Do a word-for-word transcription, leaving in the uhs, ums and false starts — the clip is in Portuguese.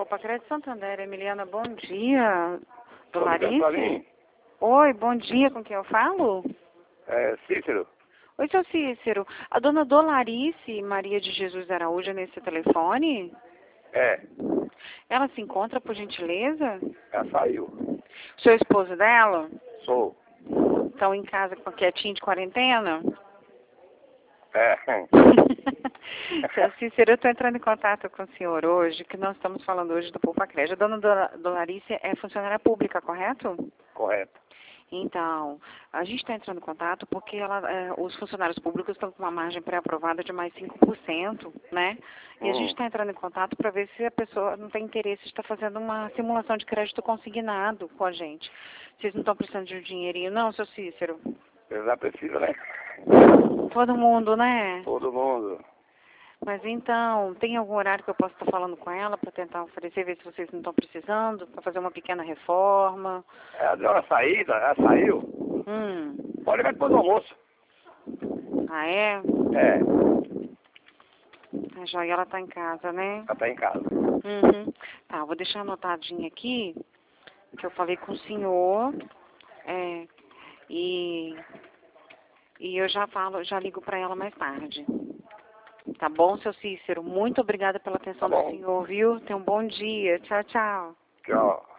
Pacred Santander, Emiliana, bom dia. Do Tô ligando pra Larice? mim? Oi, bom dia, com quem eu falo? É, Cícero. Oi, seu Cícero. A dona Dolarice Maria de Jesus Araújo é nesse telefone? É, Ela se encontra, por gentileza? ela saiu. O seu esposo dela? Sou. Estão em casa quietinho de quarentena? É. Seu Cícero, eu estou entrando em contato com o senhor hoje, que nós estamos falando hoje do Poupa Crédito. A dona Dolarice é funcionária pública, correto? Correto. Então, a gente está entrando em contato porque ela, é, os funcionários públicos estão com uma margem pré-aprovada de mais cinco por cento, né? E Hum. a gente está entrando em contato para ver se a pessoa não tem interesse de estar fazendo uma simulação de crédito consignado com a gente. Vocês não estão precisando de um dinheirinho, não, seu Cícero? Precisar precisa, né? Todo mundo, né? Todo mundo. Mas então, tem algum horário que eu posso estar falando com ela para tentar oferecer, ver se vocês não estão precisando, para fazer uma pequena reforma? Ela deu uma saída, ela saiu. Hum. Pode ligar depois do almoço. Ah, é? É, A joia, ela tá em casa, né? ela tá em casa. Uhum. Tá, eu vou deixar anotadinho aqui que eu falei com o senhor. É, e, e eu já falo, já ligo para ela mais tarde. Tá bom, seu Cícero? Muito obrigada pela atenção Tá do bom. senhor, viu? Tenha um bom dia. Tchau, tchau. Tchau.